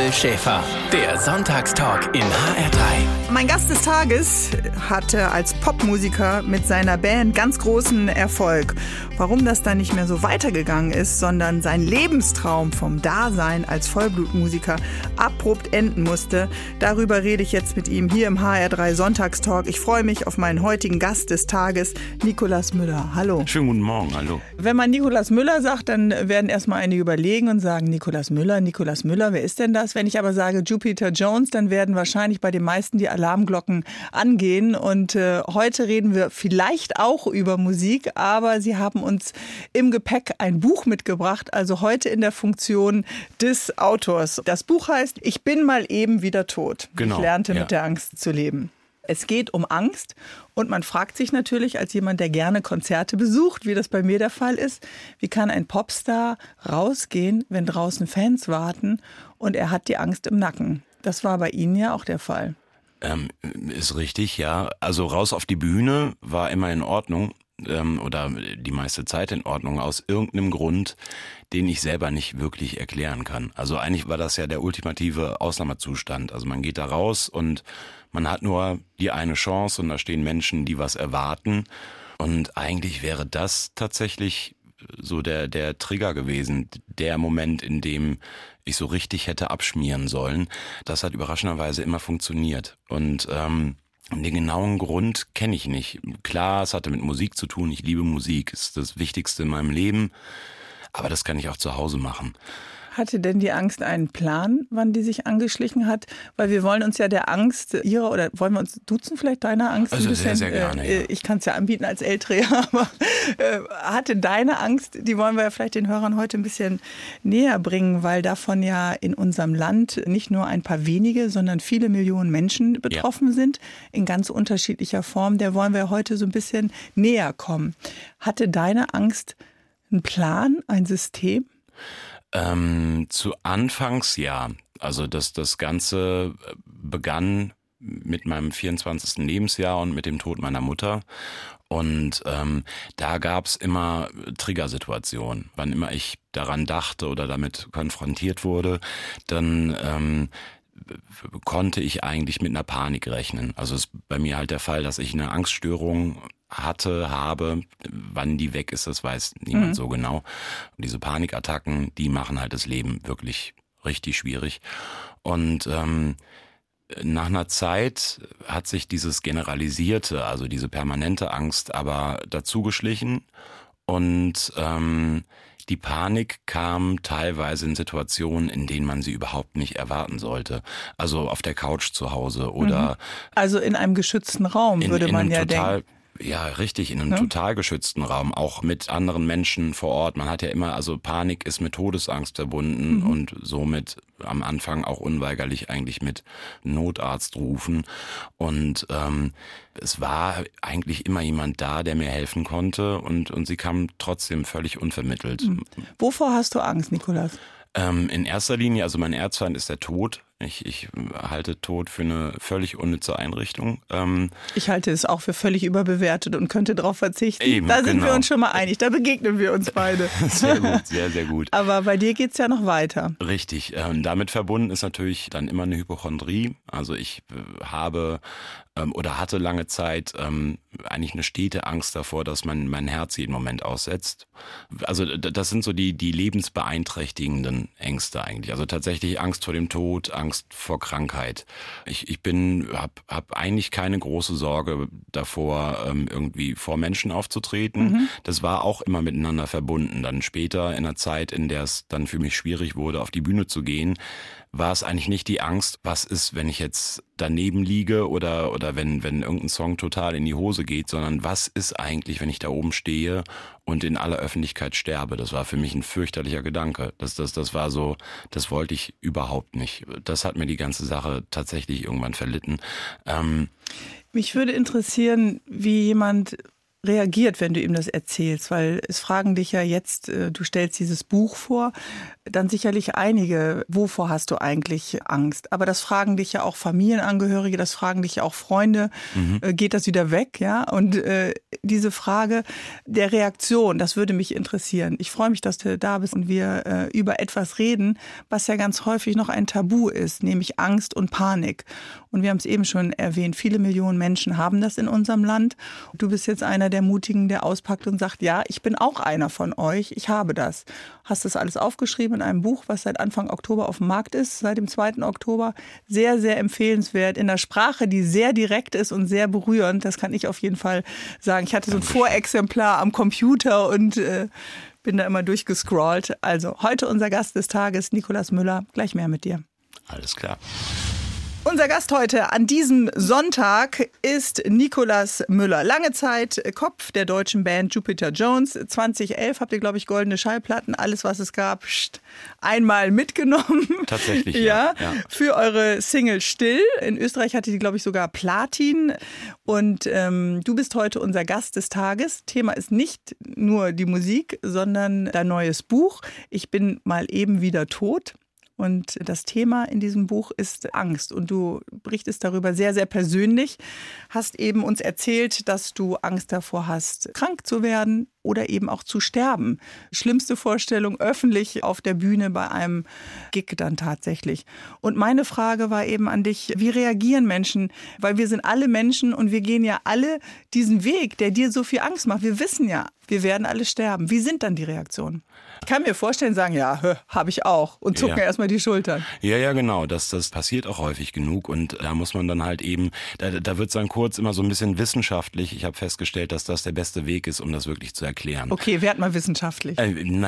Michael Schäfer, der Sonntagstalk in HR3. Mein Gast des Tages hatte als Popmusiker mit seiner Band ganz großen Erfolg. Warum das dann nicht mehr so weitergegangen ist, sondern sein Lebenstraum vom Dasein als Vollblutmusiker abrupt enden musste, darüber rede ich jetzt mit ihm hier im HR3 Sonntagstalk. Ich freue mich auf meinen heutigen Gast des Tages, Nikolaus Müller. Hallo. Schönen guten Morgen, hallo. Wenn man Nikolaus Müller sagt, dann werden erstmal einige überlegen und sagen, Nikolaus Müller, wer ist denn das? Wenn ich aber sage Jupiter Jones, dann werden wahrscheinlich bei den meisten die Alarmglocken angehen. Und heute reden wir vielleicht auch über Musik, aber Sie haben uns im Gepäck ein Buch mitgebracht, also heute in der Funktion des Autors. Das Buch heißt Ich bin mal eben wieder tot. Genau, ich lernte mit der Angst zu leben. Es geht um Angst und man fragt sich natürlich als jemand, der gerne Konzerte besucht, wie das bei mir der Fall ist, wie kann ein Popstar rausgehen, wenn draußen Fans warten und er hat die Angst im Nacken. Das war bei Ihnen ja auch der Fall. Ist richtig, ja. Also raus auf die Bühne war immer in Ordnung oder die meiste Zeit in Ordnung aus irgendeinem Grund, den ich selber nicht wirklich erklären kann. Also eigentlich war das ja der ultimative Ausnahmezustand. Also man geht da raus und man hat nur die eine Chance und da stehen Menschen, die was erwarten. Und eigentlich wäre das tatsächlich so der Trigger gewesen, der Moment, in dem ich so richtig hätte abschmieren sollen. Das hat überraschenderweise immer funktioniert. Und den genauen Grund kenne ich nicht. Klar, es hatte mit Musik zu tun. Ich liebe Musik, ist das Wichtigste in meinem Leben. Aber das kann ich auch zu Hause machen. Hatte denn die Angst einen Plan, wann die sich angeschlichen hat? Weil wir wollen uns ja der Angst ihrer, oder wollen wir uns duzen vielleicht deiner Angst? Also ein bisschen, sehr gerne, ja. Ich kann es ja anbieten als Ältere, aber hatte deine Angst, die wollen wir ja vielleicht den Hörern heute ein bisschen näher bringen, weil davon ja in unserem Land nicht nur ein paar wenige, sondern viele Millionen Menschen betroffen sind, in ganz unterschiedlicher Form. Der wollen wir heute so ein bisschen näher kommen. Hatte deine Angst einen Plan, ein System? Zu Anfangs ja. Also das Ganze begann mit meinem 24. Lebensjahr und mit dem Tod meiner Mutter. Und da gab's immer Triggersituationen. Wann immer ich daran dachte oder damit konfrontiert wurde, dann konnte ich eigentlich mit einer Panik rechnen. Also ist bei mir halt der Fall, dass ich eine Angststörung habe. Wann die weg ist, das weiß niemand so genau. Und diese Panikattacken, die machen halt das Leben wirklich richtig schwierig. Und nach einer Zeit hat sich dieses generalisierte, also diese permanente Angst aber dazu geschlichen. Und die Panik kam teilweise in Situationen, in denen man sie überhaupt nicht erwarten sollte. Also auf der Couch zu Hause oder... Also in einem geschützten Raum, würde man ja denken. Ja, richtig, in einem total geschützten Raum, auch mit anderen Menschen vor Ort. Man hat ja immer, also Panik ist mit Todesangst verbunden und somit am Anfang auch unweigerlich eigentlich mit Notarzt rufen. Und es war eigentlich immer jemand da, der mir helfen konnte und sie kam trotzdem völlig unvermittelt. Wovor hast du Angst, Nikolaus? In erster Linie, also mein Erzfeind ist der Tod. Ich halte Tod für eine völlig unnütze Einrichtung. Ich halte es auch für völlig überbewertet und könnte darauf verzichten. Eben, da sind genau. wir uns schon mal einig, da begegnen wir uns beide. Sehr gut, sehr, sehr gut. Aber bei dir geht's ja noch weiter. Richtig. Damit verbunden ist natürlich dann immer eine Hypochondrie. Also ich habe oder hatte lange Zeit eigentlich eine stete Angst davor, dass mein Herz jeden Moment aussetzt. Also das sind so die lebensbeeinträchtigenden Ängste eigentlich. Also tatsächlich Angst vor dem Tod, Angst vor Krankheit. Ich hab eigentlich keine große Sorge davor, irgendwie vor Menschen aufzutreten. Das war auch immer miteinander verbunden. Dann später in einer Zeit, in der es dann für mich schwierig wurde, auf die Bühne zu gehen, war es eigentlich nicht die Angst, was ist, wenn ich jetzt daneben liege oder wenn irgendein Song total in die Hose geht, sondern was ist eigentlich, wenn ich da oben stehe und in aller Öffentlichkeit sterbe. Das war für mich ein fürchterlicher Gedanke. Das war so, das wollte ich überhaupt nicht. Das hat mir die ganze Sache tatsächlich irgendwann verlitten. Mich würde interessieren, wie jemand reagiert, wenn du ihm das erzählst? Weil es fragen dich ja jetzt, du stellst dieses Buch vor, dann sicherlich einige, wovor hast du eigentlich Angst? Aber das fragen dich ja auch Familienangehörige, das fragen dich ja auch Freunde. Geht das wieder weg? Ja. Und diese Frage der Reaktion, das würde mich interessieren. Ich freue mich, dass du da bist und wir über etwas reden, was ja ganz häufig noch ein Tabu ist, nämlich Angst und Panik. Und wir haben es eben schon erwähnt, viele Millionen Menschen haben das in unserem Land. Du bist jetzt einer der Mutigen, der auspackt und sagt, ja, ich bin auch einer von euch, ich habe das. Hast das alles aufgeschrieben in einem Buch, was seit Anfang Oktober auf dem Markt ist, seit dem 2. Oktober. Sehr, sehr empfehlenswert, in der Sprache, die sehr direkt ist und sehr berührend. Das kann ich auf jeden Fall sagen. Ich hatte so ein Vorexemplar am Computer und bin da immer durchgescrollt. Also heute unser Gast des Tages, Nikolaus Müller. Gleich mehr mit dir. Alles klar. Unser Gast heute an diesem Sonntag ist Nikolaus Müller. Lange Zeit Kopf der deutschen Band Jupiter Jones. 2011 habt ihr, glaube ich, goldene Schallplatten, alles, was es gab, einmal mitgenommen. Tatsächlich, ja. Für eure Single Still. In Österreich hatte die, glaube ich, sogar Platin. Und du bist heute unser Gast des Tages. Thema ist nicht nur die Musik, sondern dein neues Buch. Ich bin mal eben wieder tot. Und das Thema in diesem Buch ist Angst. Und du berichtest darüber sehr, sehr persönlich. Hast eben uns erzählt, dass du Angst davor hast, krank zu werden oder eben auch zu sterben. Schlimmste Vorstellung öffentlich auf der Bühne bei einem Gig dann tatsächlich. Und meine Frage war eben an dich, wie reagieren Menschen? Weil wir sind alle Menschen und wir gehen ja alle diesen Weg, der dir so viel Angst macht. Wir wissen ja, wir werden alle sterben. Wie sind dann die Reaktionen? Ich kann mir vorstellen, sagen, ja, habe ich auch. Und zucken erstmal die Schultern. Ja, genau. Das passiert auch häufig genug. Und da muss man dann halt eben, da wird es dann kurz immer so ein bisschen wissenschaftlich. Ich habe festgestellt, dass das der beste Weg ist, um das wirklich zu erklären. Okay, werd mal wissenschaftlich.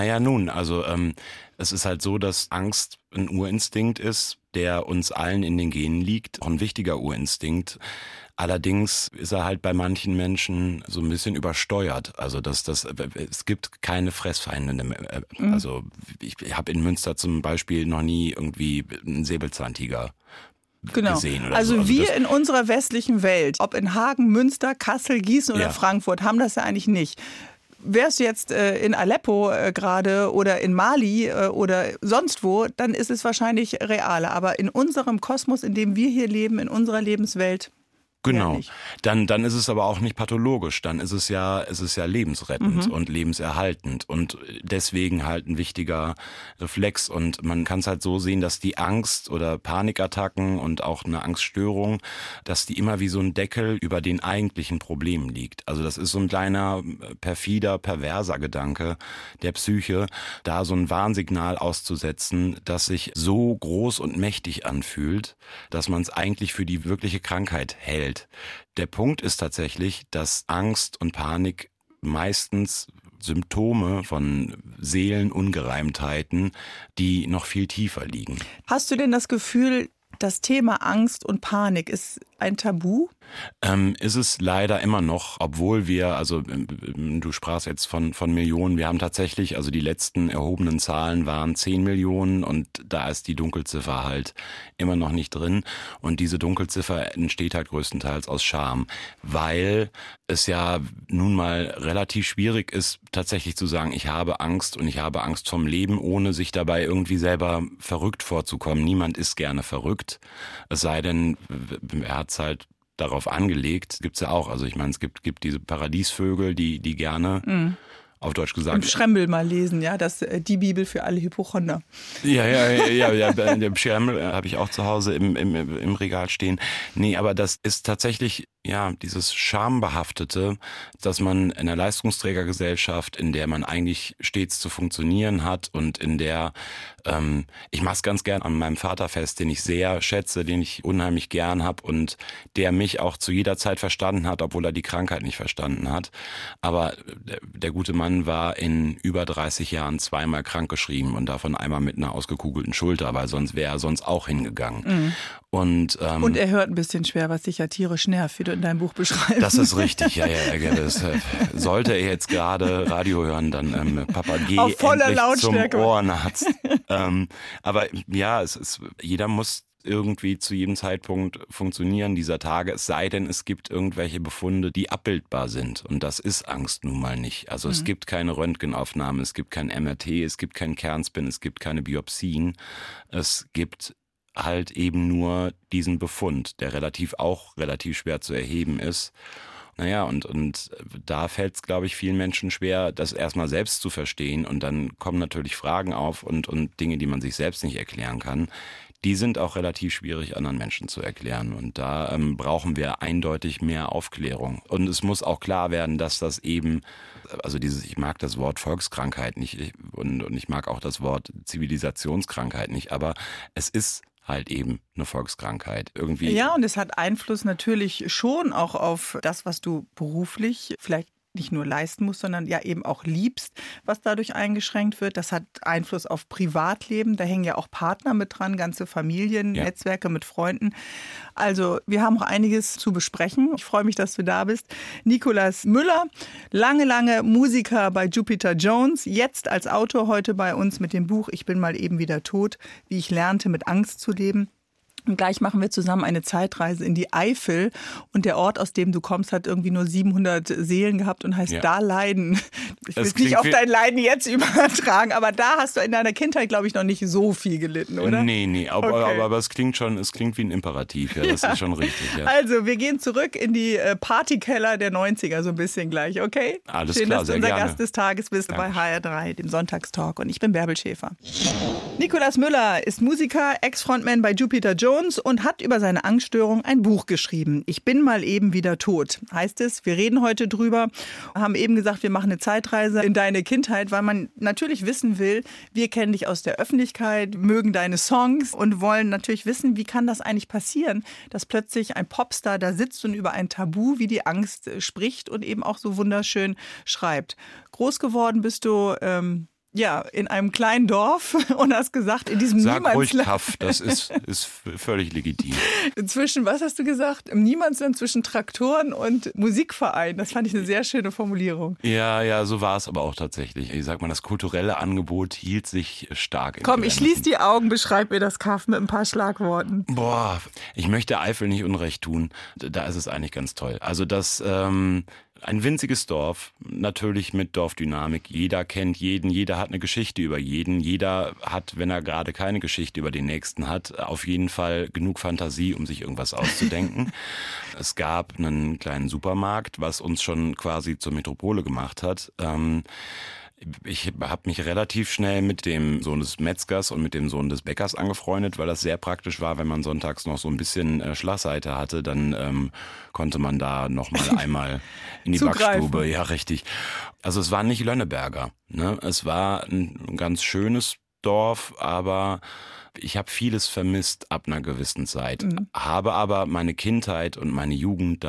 Es ist halt so, dass Angst ein Urinstinkt ist, der uns allen in den Genen liegt. Auch ein wichtiger Urinstinkt. Allerdings ist er halt bei manchen Menschen so ein bisschen übersteuert. Also es gibt keine Fressfeinde mehr. Also ich habe in Münster zum Beispiel noch nie irgendwie einen Säbelzahntiger gesehen oder also so. Also wir in unserer westlichen Welt, ob in Hagen, Münster, Kassel, Gießen oder Frankfurt, haben das ja eigentlich nicht. Wärst du jetzt in Aleppo gerade oder in Mali oder sonst wo, dann ist es wahrscheinlich realer. Aber in unserem Kosmos, in dem wir hier leben, in unserer Lebenswelt, genau. Dann ist es aber auch nicht pathologisch. Dann ist es ja lebensrettend und lebenserhaltend und deswegen halt ein wichtiger Reflex. Und man kann es halt so sehen, dass die Angst oder Panikattacken und auch eine Angststörung, dass die immer wie so ein Deckel über den eigentlichen Problemen liegt. Also das ist so ein kleiner perfider, perverser Gedanke der Psyche, da so ein Warnsignal auszusetzen, das sich so groß und mächtig anfühlt, dass man es eigentlich für die wirkliche Krankheit hält. Der Punkt ist tatsächlich, dass Angst und Panik meistens Symptome von Seelenungereimtheiten, die noch viel tiefer liegen. Hast du denn das Gefühl, das Thema Angst und Panik ist ein Tabu? Ist es leider immer noch, obwohl wir, also du sprachst jetzt von Millionen, wir haben tatsächlich, also die letzten erhobenen Zahlen waren 10 Millionen und da ist die Dunkelziffer halt immer noch nicht drin und diese Dunkelziffer entsteht halt größtenteils aus Scham, weil es ja nun mal relativ schwierig ist, tatsächlich zu sagen, ich habe Angst und ich habe Angst vom Leben, ohne sich dabei irgendwie selber verrückt vorzukommen. Niemand ist gerne verrückt, es sei denn, er hat es halt darauf angelegt, gibt's ja auch. Also ich meine, es gibt diese Paradiesvögel, die gerne, auf Deutsch gesagt... Im Schrembel mal lesen, ja, die Bibel für alle Hypochonder. Ja, der Schrembel habe ich auch zu Hause im Regal stehen. Nee, aber das ist tatsächlich, ja, dieses Schambehaftete, dass man in einer Leistungsträgergesellschaft, in der man eigentlich stets zu funktionieren hat und in der, ich mache es ganz gern an meinem Vater fest, den ich sehr schätze, den ich unheimlich gern habe und der mich auch zu jeder Zeit verstanden hat, obwohl er die Krankheit nicht verstanden hat. Aber der gute Mann war in über 30 Jahren zweimal krankgeschrieben und davon einmal mit einer ausgekugelten Schulter, weil sonst wäre er sonst auch hingegangen. Und er hört ein bisschen schwer, was dich ja tierisch nervt, wie du in deinem Buch beschreibst. Das ist richtig, ja. Das, sollte er jetzt gerade Radio hören, dann Papa, geh auf voller endlich Lautstärke zum Ohrenarzt. Aber ja, jeder muss irgendwie zu jedem Zeitpunkt funktionieren dieser Tage, es sei denn, es gibt irgendwelche Befunde, die abbildbar sind. Und das ist Angst nun mal nicht. Also es gibt keine Röntgenaufnahmen, es gibt kein MRT, es gibt keinen Kernspin, es gibt keine Biopsien. Es gibt halt eben nur diesen Befund, der relativ schwer zu erheben ist. Naja, und da fällt es, glaube ich, vielen Menschen schwer, das erstmal selbst zu verstehen. Und dann kommen natürlich Fragen auf und Dinge, die man sich selbst nicht erklären kann. Die sind auch relativ schwierig anderen Menschen zu erklären. Und da brauchen wir eindeutig mehr Aufklärung. Und es muss auch klar werden, dass das eben, also ich mag das Wort Volkskrankheit nicht und ich mag auch das Wort Zivilisationskrankheit nicht, aber es ist halt eben eine Volkskrankheit. Irgendwie. Ja, und es hat Einfluss natürlich schon auch auf das, was du beruflich vielleicht nicht nur leisten musst, sondern ja eben auch liebst, was dadurch eingeschränkt wird. Das hat Einfluss auf Privatleben. Da hängen ja auch Partner mit dran, ganze Familien, ja. Netzwerke mit Freunden. Also wir haben noch einiges zu besprechen. Ich freue mich, dass du da bist. Nikolaus Müller, lange Musiker bei Jupiter Jones, jetzt als Autor heute bei uns mit dem Buch Ich bin mal eben wieder tot, wie ich lernte, mit Angst zu leben. Und gleich machen wir zusammen eine Zeitreise in die Eifel. Und der Ort, aus dem du kommst, hat irgendwie nur 700 Seelen gehabt und heißt Da Leiden. Ich will es nicht auf dein Leiden jetzt übertragen, aber da hast du in deiner Kindheit, glaube ich, noch nicht so viel gelitten, oder? Nee, aber es klingt wie ein Imperativ. Ja, das ist schon richtig. Ja. Also, wir gehen zurück in die Partykeller der 90er so ein bisschen gleich, okay? Alles Schön, klar, dass du unser Gast des Tages bist bei HR3, dem Sonntagstalk. Und ich bin Bärbel Schäfer. Nikolaus Müller ist Musiker, Ex-Frontman bei Jupiter Jones und hat über seine Angststörung ein Buch geschrieben. Ich bin mal eben wieder tot, heißt es. Wir reden heute drüber, haben eben gesagt, wir machen eine Zeitreise in deine Kindheit, weil man natürlich wissen will, wir kennen dich aus der Öffentlichkeit, mögen deine Songs und wollen natürlich wissen, wie kann das eigentlich passieren, dass plötzlich ein Popstar da sitzt und über ein Tabu wie die Angst spricht und eben auch so wunderschön schreibt. Groß geworden bist du in einem kleinen Dorf und hast gesagt, in diesem Sag ruhig Niemandsland. Kaff, das ist völlig legitim. Was hast du gesagt? Im Niemandsland zwischen Traktoren und Musikverein. Das fand ich eine sehr schöne Formulierung. Ja, so war es aber auch tatsächlich. Ich sag mal, das kulturelle Angebot hielt sich stark. Komm, ich schließe die Augen, beschreib mir das Kaff mit ein paar Schlagworten. Boah, ich möchte Eifel nicht Unrecht tun. Da ist es eigentlich ganz toll. Also ein winziges Dorf, natürlich mit Dorfdynamik. Jeder kennt jeden, jeder hat eine Geschichte über jeden. Jeder hat, wenn er gerade keine Geschichte über den Nächsten hat, auf jeden Fall genug Fantasie, um sich irgendwas auszudenken. Es gab einen kleinen Supermarkt, was uns schon quasi zur Metropole gemacht hat. Ich habe mich relativ schnell mit dem Sohn des Metzgers und mit dem Sohn des Bäckers angefreundet, weil das sehr praktisch war, wenn man sonntags noch so ein bisschen Schlafseite hatte, dann konnte man da noch mal einmal in die Backstube. Ja, richtig. Also es war nicht Lönneberger, ne? Es war ein ganz schönes Dorf, aber ich habe vieles vermisst ab einer gewissen Zeit. Habe aber meine Kindheit und meine Jugend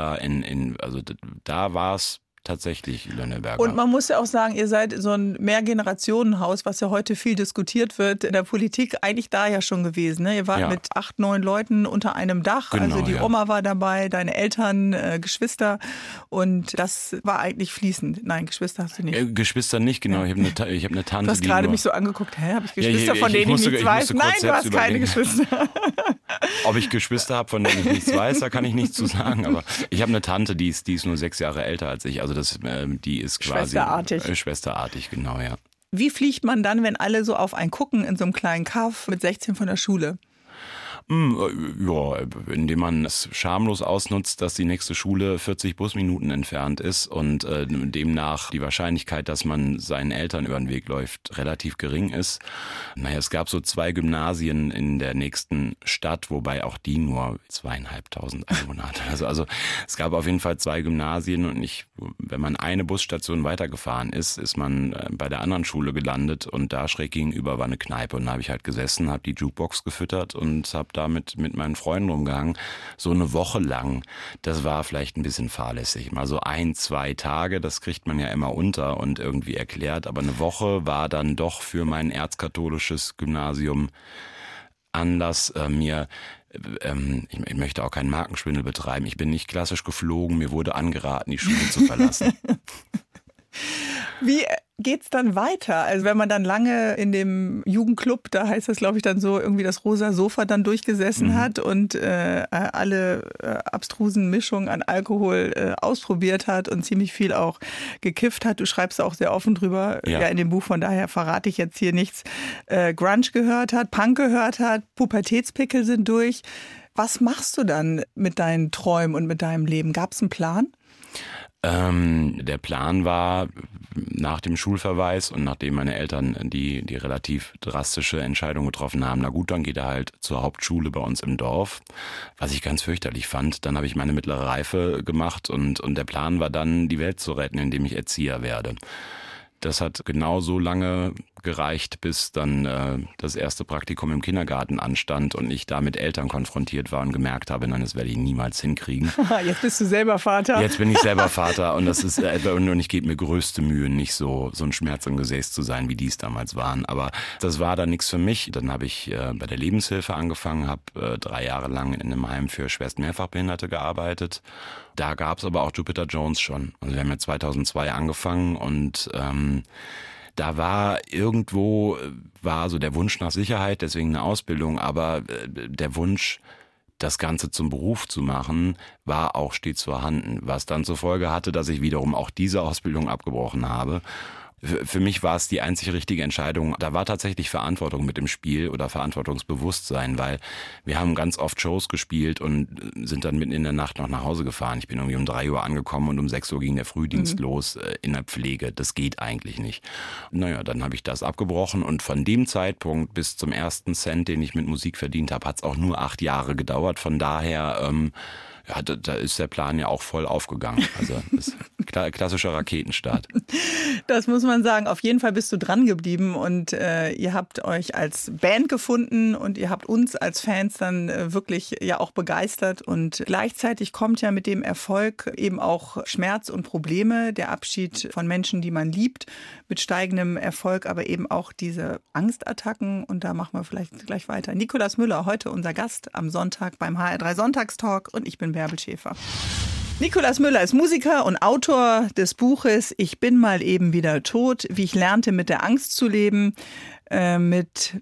da war es tatsächlich Lönneberger. Und man muss ja auch sagen, ihr seid so ein Mehrgenerationenhaus, was ja heute viel diskutiert wird in der Politik, eigentlich da ja schon gewesen. Ne? Ihr wart mit 8, 9 Leuten unter einem Dach. Genau, also die Oma war dabei, deine Eltern, Geschwister. Und das war eigentlich fließend. Nein, Geschwister hast du nicht. Geschwister nicht, genau. Ich hab eine Tante, du hast gerade mich so angeguckt, habe ich Geschwister, von denen ich nichts weiß? Nein, du hast keine Geschwister. Ob ich Geschwister habe, von denen ich nichts weiß, da kann ich nichts zu sagen. Aber ich habe eine Tante, die ist nur 6 Jahre älter als ich. Also die ist quasi schwesterartig, genau, ja. Wie fliegt man dann, wenn alle so auf einen gucken in so einem kleinen Kaff mit 16 von der Schule? Ja, indem man es schamlos ausnutzt, dass die nächste Schule 40 Busminuten entfernt ist und demnach die Wahrscheinlichkeit, dass man seinen Eltern über den Weg läuft, relativ gering ist. Naja, es gab so 2 Gymnasien in der nächsten Stadt, wobei auch die nur 2.500 Einwohner hatten. Also es gab auf jeden Fall 2 Gymnasien und wenn man eine Busstation weitergefahren ist man bei der anderen Schule gelandet und da schräg gegenüber war eine Kneipe und da habe ich halt gesessen, habe die Jukebox gefüttert und habe damit mit meinen Freunden rumgegangen. So eine Woche lang, das war vielleicht ein bisschen fahrlässig. Mal so 1, 2 Tage, das kriegt man ja immer unter und irgendwie erklärt. Aber eine Woche war dann doch für mein erzkatholisches Gymnasium Anlass, ich möchte auch keinen Markenschwindel betreiben. Ich bin nicht klassisch geflogen, mir wurde angeraten, die Schule zu verlassen. Wie geht's dann weiter? Also wenn man dann lange in dem Jugendclub, da heißt das, glaube ich, dann so, irgendwie das rosa Sofa dann durchgesessen hat und alle abstrusen Mischungen an Alkohol ausprobiert hat und ziemlich viel auch gekifft hat. Du schreibst auch sehr offen drüber, ja in dem Buch, von daher verrate ich jetzt hier nichts. Grunge gehört hat, Punk gehört hat, Pubertätspickel sind durch. Was machst du dann mit deinen Träumen und mit deinem Leben? Gab es einen Plan? Der Plan war, nach dem Schulverweis und nachdem meine Eltern die relativ drastische Entscheidung getroffen haben, na gut, dann geht er halt zur Hauptschule bei uns im Dorf, was ich ganz fürchterlich fand. Dann habe ich meine mittlere Reife gemacht und der Plan war dann, die Welt zu retten, indem ich Erzieher werde. Das hat genau so lange gereicht, bis dann das erste Praktikum im Kindergarten anstand und ich da mit Eltern konfrontiert war und gemerkt habe, nein, das werde ich niemals hinkriegen. Jetzt bist du selber Vater. Jetzt bin ich selber Vater und das ist und ich gebe mir größte Mühe, nicht so ein Schmerz im Gesäß zu sein, wie die es damals waren. Aber das war dann nichts für mich. Dann habe ich bei der Lebenshilfe angefangen, habe 3 Jahre lang in einem Heim für schwerst Mehrfachbehinderte gearbeitet. Da gab es aber auch Jupiter Jones schon. Also wir haben ja 2002 angefangen und da war so der Wunsch nach Sicherheit, deswegen eine Ausbildung, aber der Wunsch, das Ganze zum Beruf zu machen, war auch stets vorhanden, was dann zur Folge hatte, dass ich wiederum auch diese Ausbildung abgebrochen habe. Für mich war es die einzig richtige Entscheidung. Da war tatsächlich Verantwortung mit im Spiel oder Verantwortungsbewusstsein, weil wir haben ganz oft Shows gespielt und sind dann mitten in der Nacht noch nach Hause gefahren. Ich bin irgendwie um 3 Uhr angekommen und um 6 Uhr ging der Frühdienst los in der Pflege. Das geht eigentlich nicht. Naja, dann habe ich das abgebrochen und von dem Zeitpunkt bis zum ersten Cent, den ich mit Musik verdient habe, hat es auch nur 8 Jahre gedauert. Von daher da ist der Plan ja auch voll aufgegangen. Also das ist klassischer Raketenstart. Das muss man sagen. Auf jeden Fall bist du dran geblieben und ihr habt euch als Band gefunden und ihr habt uns als Fans dann wirklich ja auch begeistert. Und gleichzeitig kommt ja mit dem Erfolg eben auch Schmerz und Probleme, der Abschied von Menschen, die man liebt, mit steigendem Erfolg, aber eben auch diese Angstattacken. Und da machen wir vielleicht gleich weiter. Nikolaus Müller, heute unser Gast am Sonntag beim HR3 Sonntagstalk und ich bin Bärbel Schäfer. Nikolaus Müller ist Musiker und Autor des Buches Ich bin mal eben wieder tot, wie ich lernte, mit der Angst zu leben. Mit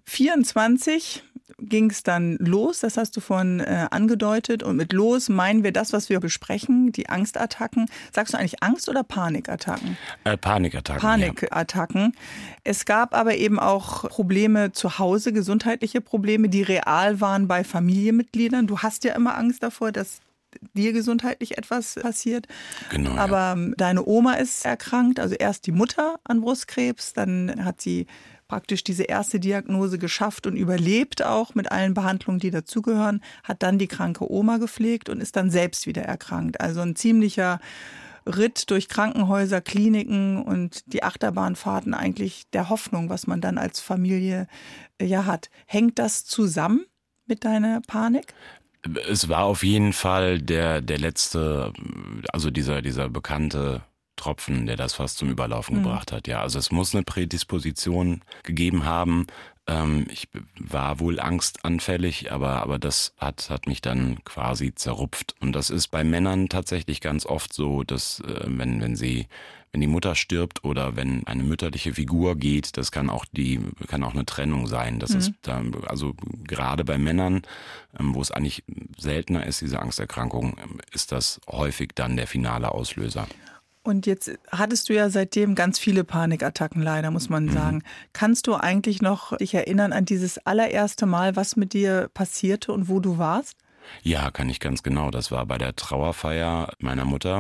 24 ging es dann los, das hast du vorhin angedeutet. Und mit los meinen wir das, was wir besprechen, die Angstattacken. Sagst du eigentlich Angst- oder Panikattacken? Panikattacken. Panikattacken. Ja. Es gab aber eben auch Probleme zu Hause, gesundheitliche Probleme, die real waren bei Familienmitgliedern. Du hast ja immer Angst davor, dass dir gesundheitlich etwas passiert. Genau. Aber deine Oma ist erkrankt, also erst die Mutter an Brustkrebs, dann hat sie praktisch diese erste Diagnose geschafft und überlebt auch mit allen Behandlungen, die dazugehören, hat dann die kranke Oma gepflegt und ist dann selbst wieder erkrankt. Also ein ziemlicher Ritt durch Krankenhäuser, Kliniken und die Achterbahnfahrten eigentlich der Hoffnung, was man dann als Familie ja hat. Hängt das zusammen mit deiner Panik? Es war auf jeden Fall der letzte, also dieser bekannte Tropfen, der das fast zum Überlaufen gebracht hat. Ja, also es muss eine Prädisposition gegeben haben. Ich war wohl angstanfällig, aber das hat mich dann quasi zerrupft. Und das ist bei Männern tatsächlich ganz oft so, dass wenn die Mutter stirbt oder wenn eine mütterliche Figur geht, das kann auch eine Trennung sein. Das ist da, also gerade bei Männern, wo es eigentlich seltener ist, diese Angsterkrankung, ist das häufig dann der finale Auslöser. Und jetzt hattest du ja seitdem ganz viele Panikattacken, leider, muss man sagen. Kannst du eigentlich noch dich erinnern an dieses allererste Mal, was mit dir passierte und wo du warst? Ja, kann ich ganz genau. Das war bei der Trauerfeier meiner Mutter.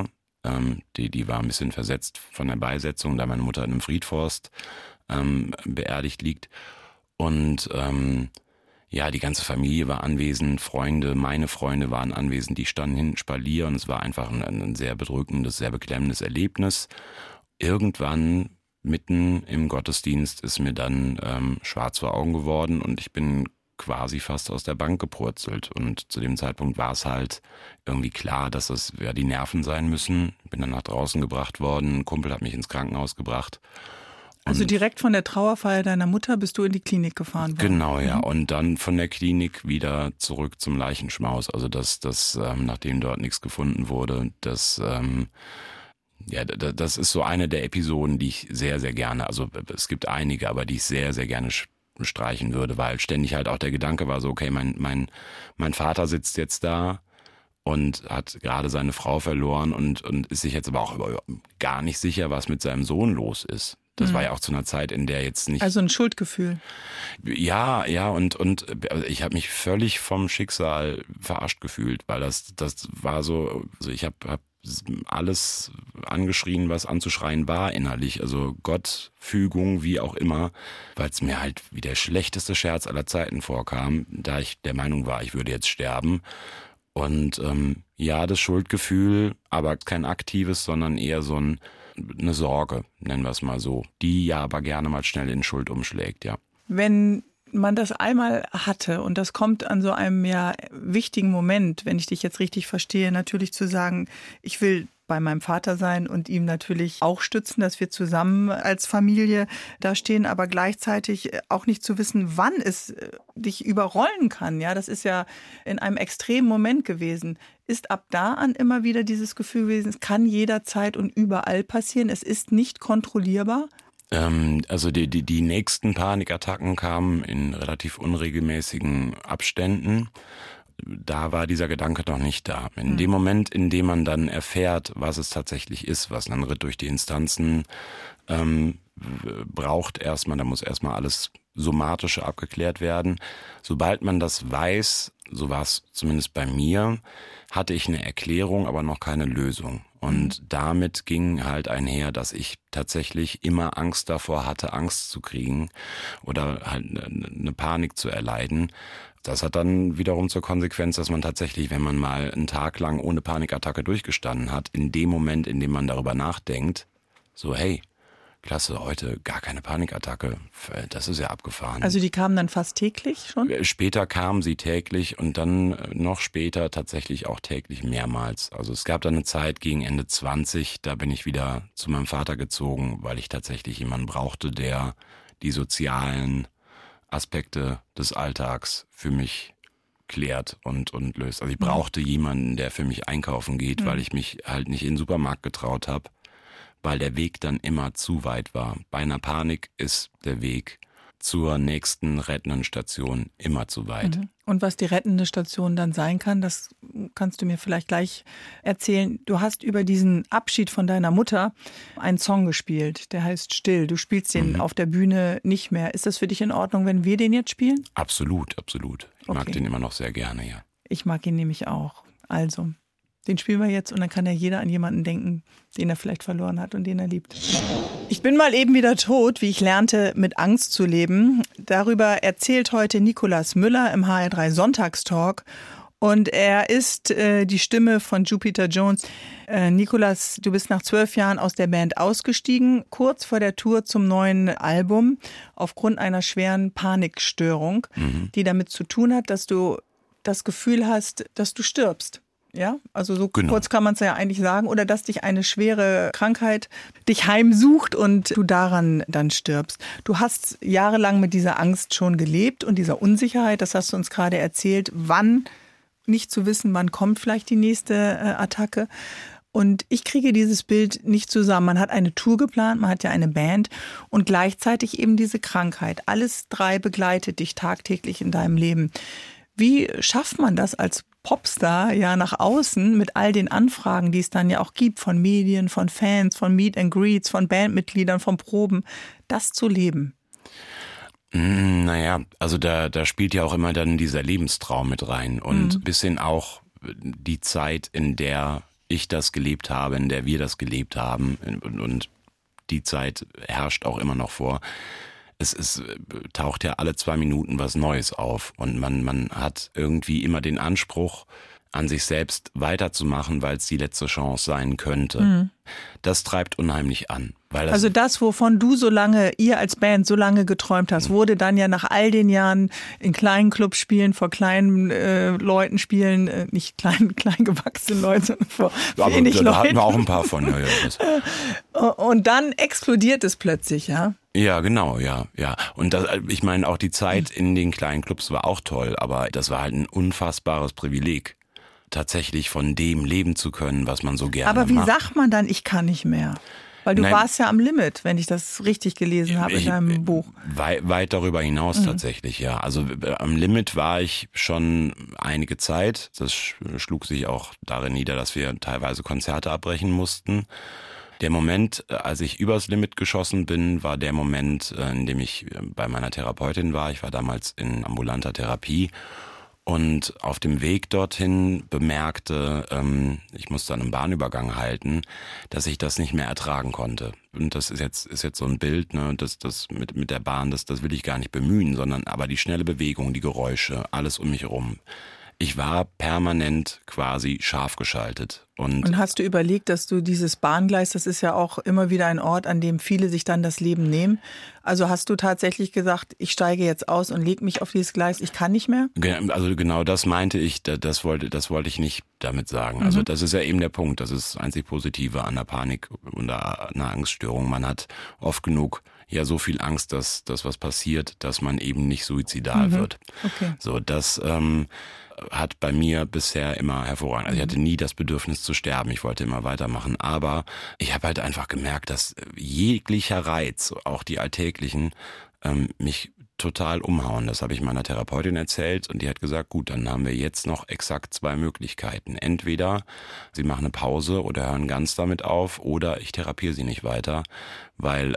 Die war ein bisschen versetzt von der Beisetzung, da meine Mutter in einem Friedforst beerdigt liegt. Und die ganze Familie war anwesend, meine Freunde waren anwesend, die standen hinten Spalier und es war einfach ein sehr bedrückendes, sehr beklemmendes Erlebnis. Irgendwann mitten im Gottesdienst ist mir dann schwarz vor Augen geworden und ich bin quasi fast aus der Bank gepurzelt. Und zu dem Zeitpunkt war es halt irgendwie klar, dass es die Nerven sein müssen. Bin dann nach draußen gebracht worden, ein Kumpel hat mich ins Krankenhaus gebracht. Also direkt von der Trauerfeier deiner Mutter bist du in die Klinik gefahren worden? Genau, ja. Und dann von der Klinik wieder zurück zum Leichenschmaus. Also nachdem dort nichts gefunden wurde, Ja, das ist so eine der Episoden, die ich sehr, sehr gerne, also es gibt einige, aber die ich sehr, sehr gerne streichen würde, weil ständig halt auch der Gedanke war so, okay, mein Vater sitzt jetzt da und hat gerade seine Frau verloren und ist sich jetzt aber auch gar nicht sicher, was mit seinem Sohn los ist. Das war ja auch zu einer Zeit, in der jetzt nicht... Also ein Schuldgefühl. Ja, und ich habe mich völlig vom Schicksal verarscht gefühlt, weil das war so, also ich hab alles angeschrien, was anzuschreien war innerlich, also Gott, Fügung, wie auch immer, weil es mir halt wie der schlechteste Scherz aller Zeiten vorkam, da ich der Meinung war, ich würde jetzt sterben. Und ja, das Schuldgefühl, aber kein aktives, sondern eher so eine Sorge, nennen wir es mal so, die ja aber gerne mal schnell in Schuld umschlägt, ja. Wenn man das einmal hatte und das kommt an so einem ja wichtigen Moment, wenn ich dich jetzt richtig verstehe, natürlich zu sagen, ich will bei meinem Vater sein und ihm natürlich auch stützen, dass wir zusammen als Familie da stehen, aber gleichzeitig auch nicht zu wissen, wann es dich überrollen kann. Ja, das ist ja in einem extremen Moment gewesen. Ist ab da an immer wieder dieses Gefühl gewesen, es kann jederzeit und überall passieren, es ist nicht kontrollierbar? Also die nächsten Panikattacken kamen in relativ unregelmäßigen Abständen. Da war dieser Gedanke noch nicht da. In dem Moment, in dem man dann erfährt, was es tatsächlich ist, was ein Ritt durch die Instanzen braucht erstmal, da muss erstmal alles Somatische abgeklärt werden. Sobald man das weiß, so war es zumindest bei mir, hatte ich eine Erklärung, aber noch keine Lösung. Und damit ging halt einher, dass ich tatsächlich immer Angst davor hatte, Angst zu kriegen oder halt eine Panik zu erleiden. Das hat dann wiederum zur Konsequenz, dass man tatsächlich, wenn man mal einen Tag lang ohne Panikattacke durchgestanden hat, in dem Moment, in dem man darüber nachdenkt, so hey, klasse, heute gar keine Panikattacke, das ist ja abgefahren. Also die kamen dann fast täglich schon? Später kamen sie täglich und dann noch später tatsächlich auch täglich mehrmals. Also es gab dann eine Zeit gegen Ende 20, da bin ich wieder zu meinem Vater gezogen, weil ich tatsächlich jemanden brauchte, der die sozialen Aspekte des Alltags für mich klärt und löst. Also ich brauchte jemanden, der für mich einkaufen geht, weil ich mich halt nicht in den Supermarkt getraut habe, weil der Weg dann immer zu weit war. Bei einer Panik ist der Weg zur nächsten rettenden Station immer zu weit. Und was die rettende Station dann sein kann, das kannst du mir vielleicht gleich erzählen. Du hast über diesen Abschied von deiner Mutter einen Song gespielt, der heißt Still. Du spielst den auf der Bühne nicht mehr. Ist das für dich in Ordnung, wenn wir den jetzt spielen? Absolut, absolut. Ich mag den immer noch sehr gerne, ja. Ich mag ihn nämlich auch. Also, den spielen wir jetzt und dann kann ja jeder an jemanden denken, den er vielleicht verloren hat und den er liebt. Ich bin mal eben wieder tot, wie ich lernte, mit Angst zu leben. Darüber erzählt heute Nikolaus Müller im HR3 Sonntagstalk. Und er ist die Stimme von Jupiter Jones. Nikolaus, du bist nach 12 Jahren aus der Band ausgestiegen, kurz vor der Tour zum neuen Album, aufgrund einer schweren Panikstörung, die damit zu tun hat, dass du das Gefühl hast, dass du stirbst. Ja, also so kurz kann man es ja eigentlich sagen. Oder dass dich eine schwere Krankheit dich heimsucht und du daran dann stirbst. Du hast jahrelang mit dieser Angst schon gelebt und dieser Unsicherheit, das hast du uns gerade erzählt, wann, nicht zu wissen, wann kommt vielleicht die nächste Attacke. Und ich kriege dieses Bild nicht zusammen. Man hat eine Tour geplant, man hat ja eine Band und gleichzeitig eben diese Krankheit. Alles drei begleitet dich tagtäglich in deinem Leben. Wie schafft man das als Popstar ja nach außen mit all den Anfragen, die es dann ja auch gibt von Medien, von Fans, von Meet and Greets, von Bandmitgliedern, von Proben, das zu leben? Naja, also da spielt ja auch immer dann dieser Lebenstraum mit rein und ein bisschen auch die Zeit, in der ich das gelebt habe, in der wir das gelebt haben und die Zeit herrscht auch immer noch vor. Es taucht ja alle 2 Minuten was Neues auf und man hat irgendwie immer den Anspruch, an sich selbst weiterzumachen, weil es die letzte Chance sein könnte. Das treibt unheimlich an. Weil also das, wovon ihr als Band so lange geträumt hast, wurde dann ja nach all den Jahren in kleinen Clubs spielen, vor kleinen Leuten spielen, nicht klein gewachsenen Leuten, sondern vor wenig Leuten. Da hatten wir auch ein paar von. Ja. Und dann explodiert es plötzlich, ja? Ja, genau, ja. Und das, ich meine, auch die Zeit in den kleinen Clubs war auch toll, aber das war halt ein unfassbares Privileg. tatsächlich von dem leben zu können, was man so gerne macht. Aber wie sagt man dann, ich kann nicht mehr? Weil du warst ja am Limit, wenn ich das richtig gelesen habe in deinem Buch. Weit darüber hinaus tatsächlich, ja. Also am Limit war ich schon einige Zeit. Das schlug sich auch darin nieder, dass wir teilweise Konzerte abbrechen mussten. Der Moment, als ich übers Limit geschossen bin, war der Moment, in dem ich bei meiner Therapeutin war. Ich war damals in ambulanter Therapie. Und auf dem Weg dorthin bemerkte, ich musste an einem Bahnübergang halten, dass ich das nicht mehr ertragen konnte. Und das ist jetzt so ein Bild, ne, das mit der Bahn, das will ich gar nicht bemühen, sondern aber die schnelle Bewegung, die Geräusche, alles um mich herum. Ich war permanent quasi scharf geschaltet. Und hast du überlegt, dass du dieses Bahngleis, das ist ja auch immer wieder ein Ort, an dem viele sich dann das Leben nehmen. Also hast du tatsächlich gesagt, ich steige jetzt aus und lege mich auf dieses Gleis, ich kann nicht mehr? Also genau das meinte ich, das wollte ich nicht damit sagen. Also das ist ja eben der Punkt, das ist das einzig Positive an der Panik und einer Angststörung. Man hat oft genug ja so viel Angst, dass was passiert, dass man eben nicht suizidal wird. Okay. So, das hat bei mir bisher immer hervorragend. Also ich hatte nie das Bedürfnis zu sterben. Ich wollte immer weitermachen. Aber ich habe halt einfach gemerkt, dass jeglicher Reiz, auch die alltäglichen, mich total umhauen. Das habe ich meiner Therapeutin erzählt und die hat gesagt, gut, dann haben wir jetzt noch exakt 2 Möglichkeiten. Entweder sie machen eine Pause oder hören ganz damit auf oder ich therapiere sie nicht weiter, weil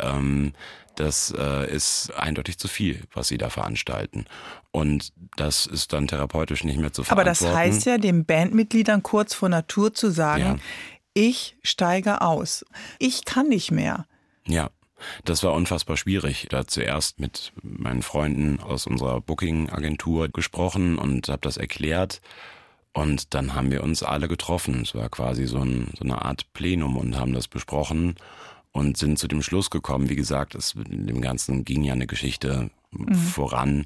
das ist eindeutig zu viel, was sie da veranstalten. Und das ist dann therapeutisch nicht mehr zu verantworten. Aber das heißt ja, den Bandmitgliedern kurz vor Natur zu sagen, ich steige aus. Ich kann nicht mehr. Ja. Das war unfassbar schwierig. Da zuerst mit meinen Freunden aus unserer Booking-Agentur gesprochen und habe das erklärt. Und dann haben wir uns alle getroffen. Es war quasi so eine Art Plenum und haben das besprochen und sind zu dem Schluss gekommen. Wie gesagt, in dem Ganzen ging ja eine Geschichte voran.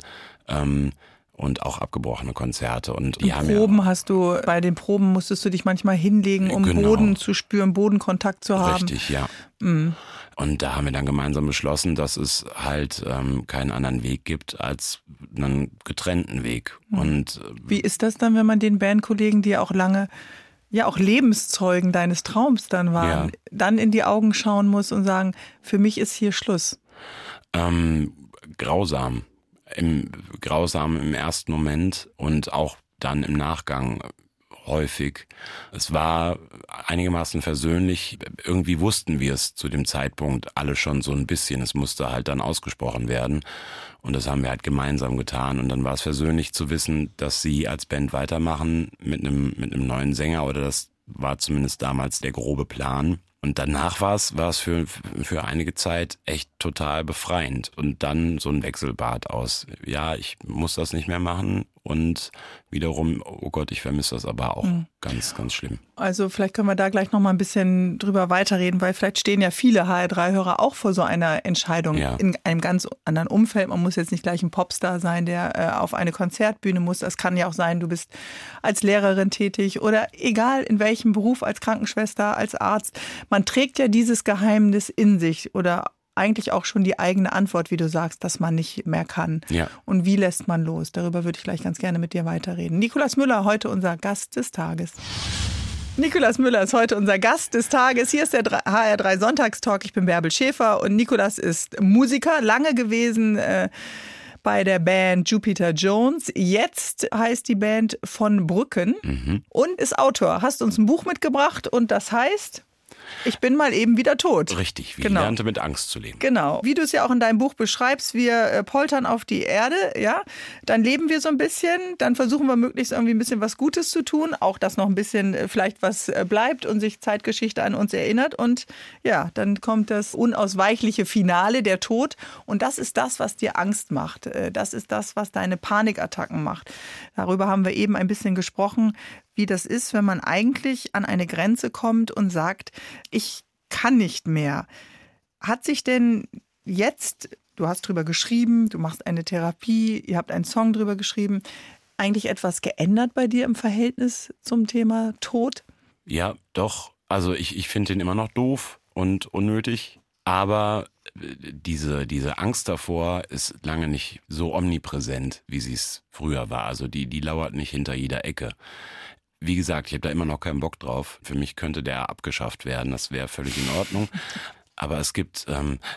Und auch abgebrochene Konzerte. Und die haben bei den Proben musstest du dich manchmal hinlegen, um Boden zu spüren, Bodenkontakt zu haben. Richtig, ja. Und da haben wir dann gemeinsam beschlossen, dass es halt keinen anderen Weg gibt als einen getrennten Weg. Und wie ist das dann, wenn man den Bandkollegen, die ja auch lange, ja auch Lebenszeugen deines Traums dann waren, dann in die Augen schauen muss und sagen, für mich ist hier Schluss? Grausam. Grausam im ersten Moment und auch dann im Nachgang häufig. Es war einigermaßen versöhnlich. Irgendwie wussten wir es zu dem Zeitpunkt alle schon so ein bisschen. Es musste halt dann ausgesprochen werden. Und das haben wir halt gemeinsam getan. Und dann war es versöhnlich zu wissen, dass sie als Band weitermachen mit einem neuen Sänger. Oder das war zumindest damals der grobe Plan. Und danach war es für einige Zeit echt total befreiend. Und dann so ein Wechselbad aus, ja, ich muss das nicht mehr machen. Und wiederum, oh Gott, ich vermisse das aber auch ganz, ganz schlimm. Also vielleicht können wir da gleich noch mal ein bisschen drüber weiterreden, weil vielleicht stehen ja viele HR3-Hörer auch vor so einer Entscheidung in einem ganz anderen Umfeld. Man muss jetzt nicht gleich ein Popstar sein, der auf eine Konzertbühne muss. Das kann ja auch sein, du bist als Lehrerin tätig oder egal in welchem Beruf, als Krankenschwester, als Arzt. Man trägt ja dieses Geheimnis in sich oder eigentlich auch schon die eigene Antwort, wie du sagst, dass man nicht mehr kann. Ja. Und wie lässt man los? Darüber würde ich gleich ganz gerne mit dir weiterreden. Nikolaus Müller, heute unser Gast des Tages. Nikolaus Müller ist heute unser Gast des Tages. Hier ist der HR3 Sonntagstalk. Ich bin Bärbel Schäfer und Nikolaus ist Musiker, lange gewesen bei der Band Jupiter Jones. Jetzt heißt die Band Von Brücken und ist Autor. Hast uns ein Buch mitgebracht und das heißt... Ich bin mal eben wieder tot. Richtig, wie ich lernte mit Angst zu leben. Genau, wie du es ja auch in deinem Buch beschreibst, wir poltern auf die Erde, ja, dann leben wir so ein bisschen, dann versuchen wir möglichst irgendwie ein bisschen was Gutes zu tun, auch dass noch ein bisschen vielleicht was bleibt und sich Zeitgeschichte an uns erinnert und ja, dann kommt das unausweichliche Finale, der Tod und das ist das, was dir Angst macht, das ist das, was deine Panikattacken macht. Darüber haben wir eben ein bisschen gesprochen, wie das ist, wenn man eigentlich an eine Grenze kommt und sagt, ich kann nicht mehr. Hat sich denn jetzt, du hast drüber geschrieben, du machst eine Therapie, ihr habt einen Song drüber geschrieben, eigentlich etwas geändert bei dir im Verhältnis zum Thema Tod? Ja, doch. Also ich finde den immer noch doof und unnötig, aber diese Angst davor ist lange nicht so omnipräsent, wie sie es früher war. Also die lauert nicht hinter jeder Ecke. wie gesagt, ich habe da immer noch keinen Bock drauf. Für mich könnte der abgeschafft werden, das wäre völlig in Ordnung. Aber es gibt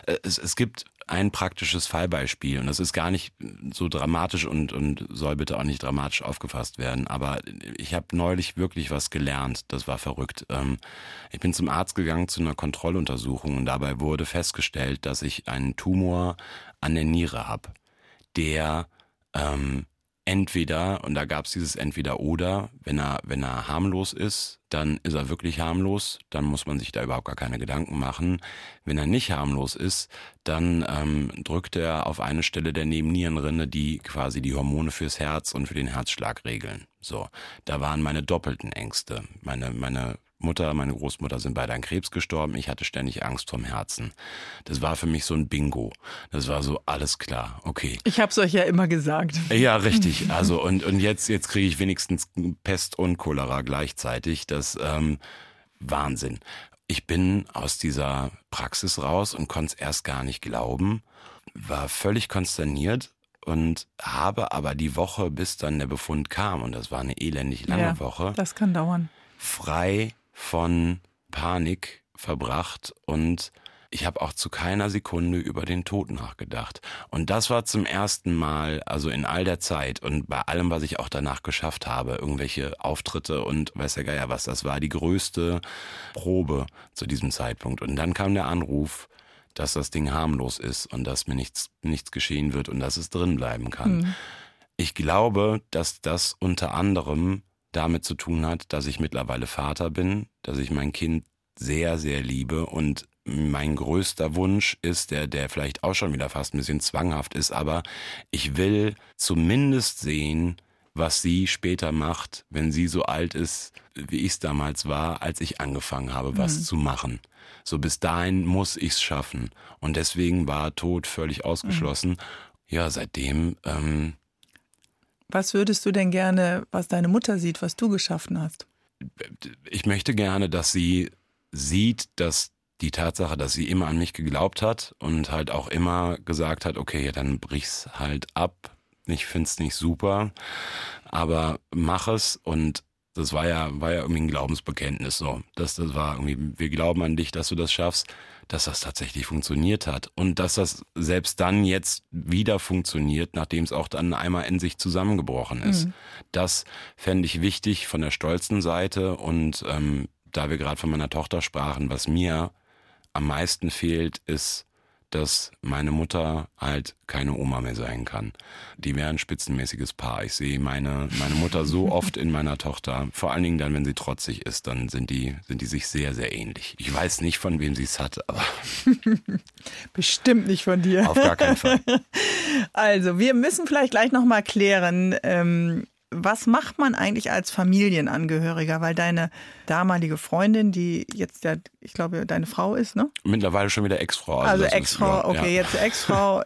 ein praktisches Fallbeispiel und das ist gar nicht so dramatisch und soll bitte auch nicht dramatisch aufgefasst werden. Aber ich habe neulich wirklich was gelernt, das war verrückt. Ich bin zum Arzt gegangen zu einer Kontrolluntersuchung und dabei wurde festgestellt, dass ich einen Tumor an der Niere habe, der entweder, und da gab es dieses Entweder-Oder, wenn er harmlos ist, dann ist er wirklich harmlos, dann muss man sich da überhaupt gar keine Gedanken machen. Wenn er nicht harmlos ist, dann drückt er auf eine Stelle der Nebennierenrinde, die quasi die Hormone fürs Herz und für den Herzschlag regeln. So, da waren meine doppelten Ängste. Meine Mutter, meine Großmutter sind beide an Krebs gestorben. Ich hatte ständig Angst vorm Herzen. Das war für mich so ein Bingo. Das war so, alles klar, okay. Ich habe es euch ja immer gesagt. Ja, richtig. Also und jetzt kriege ich wenigstens Pest und Cholera gleichzeitig. Das Wahnsinn. Ich bin aus dieser Praxis raus und konnte es erst gar nicht glauben. War völlig konsterniert und habe aber die Woche, bis dann der Befund kam, und das war eine elendig lange Woche. Das kann dauern. Frei von Panik verbracht und ich habe auch zu keiner Sekunde über den Tod nachgedacht. Und das war zum ersten Mal, also in all der Zeit und bei allem, was ich auch danach geschafft habe, irgendwelche Auftritte und weiß der Geier was, das war die größte Probe zu diesem Zeitpunkt. Und dann kam der Anruf, dass das Ding harmlos ist und dass mir nichts geschehen wird und dass es drin bleiben kann. Mhm. Ich glaube, dass das unter anderem damit zu tun hat, dass ich mittlerweile Vater bin, dass ich mein Kind sehr, sehr liebe und mein größter Wunsch ist, der vielleicht auch schon wieder fast ein bisschen zwanghaft ist, aber ich will zumindest sehen, was sie später macht, wenn sie so alt ist, wie ich es damals war, als ich angefangen habe, was zu machen. So bis dahin muss ich es schaffen und deswegen war Tod völlig ausgeschlossen. Ja, seitdem was würdest du denn gerne, was deine Mutter sieht, was du geschaffen hast? Ich möchte gerne, dass sie sieht, dass die Tatsache, dass sie immer an mich geglaubt hat und halt auch immer gesagt hat, okay, ja, dann brich's halt ab. Ich find's nicht super, aber mach es. Und das war ja irgendwie ein Glaubensbekenntnis so. Das war irgendwie, wir glauben an dich, dass du das schaffst, dass das tatsächlich funktioniert hat. Und dass das selbst dann jetzt wieder funktioniert, nachdem es auch dann einmal in sich zusammengebrochen ist. Mhm. Das fände ich wichtig von der stolzen Seite. Und da wir gerade von meiner Tochter sprachen, was mir am meisten fehlt, ist, dass meine Mutter halt keine Oma mehr sein kann. Die wäre ein spitzenmäßiges Paar. Ich sehe meine Mutter so oft in meiner Tochter. Vor allen Dingen dann, wenn sie trotzig ist, dann sind die sich sehr, sehr ähnlich. Ich weiß nicht, von wem sie es hat, aber bestimmt nicht von dir. Auf gar keinen Fall. Also, wir müssen vielleicht gleich nochmal klären, was macht man eigentlich als Familienangehöriger? Weil deine damalige Freundin, die jetzt ja, ich glaube, deine Frau ist, ne? Mittlerweile schon wieder Ex-Frau. Also Ex-Frau, okay, ja. Jetzt Ex-Frau,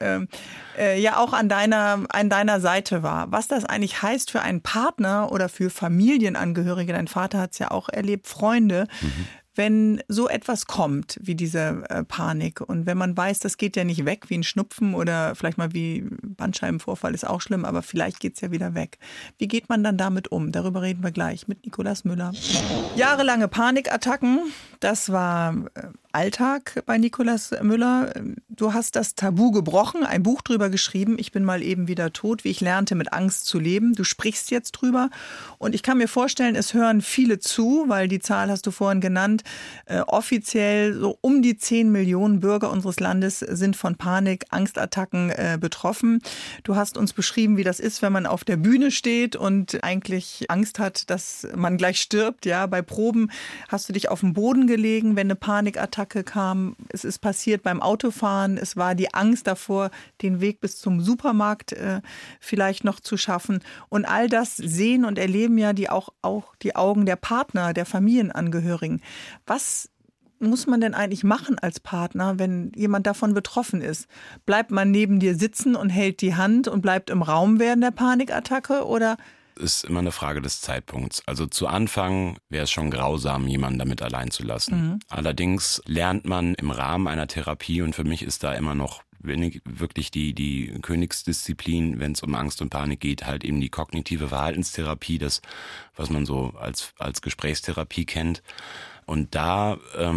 ja auch an deiner Seite war. Was das eigentlich heißt für einen Partner oder für Familienangehörige, dein Vater hat es ja auch erlebt, Freunde, wenn so etwas kommt wie diese Panik und wenn man weiß, das geht ja nicht weg wie ein Schnupfen oder vielleicht mal wie Bandscheibenvorfall ist auch schlimm, aber vielleicht geht's ja wieder weg. Wie geht man dann damit um? Darüber reden wir gleich mit Nikolaus Müller. Jahrelange Panikattacken, das war Alltag bei Nikolaus Müller. Du hast das Tabu gebrochen, ein Buch drüber geschrieben, Ich bin mal eben wieder tot, wie ich lernte, mit Angst zu leben. Du sprichst jetzt drüber und ich kann mir vorstellen, es hören viele zu, weil die Zahl hast du vorhin genannt. Offiziell so um die 10 Millionen Bürger unseres Landes sind von Panik, Angstattacken betroffen. Du hast uns beschrieben, wie das ist, wenn man auf der Bühne steht und eigentlich Angst hat, dass man gleich stirbt. Ja, bei Proben hast du dich auf den Boden gelegen, wenn eine Panikattacke kam. Es ist passiert beim Autofahren. Es war die Angst davor, den Weg bis zum Supermarkt vielleicht noch zu schaffen. Und all das sehen und erleben ja auch die Augen der Partner, der Familienangehörigen. Was muss man denn eigentlich machen als Partner, wenn jemand davon betroffen ist? Bleibt man neben dir sitzen und hält die Hand und bleibt im Raum während der Panikattacke oder? Ist immer eine Frage des Zeitpunkts. Also zu Anfang wäre es schon grausam, jemanden damit allein zu lassen. Mhm. Allerdings lernt man im Rahmen einer Therapie, und für mich ist da immer noch wirklich die Königsdisziplin, wenn es um Angst und Panik geht, halt eben die kognitive Verhaltenstherapie, das, was man so als Gesprächstherapie kennt. Und da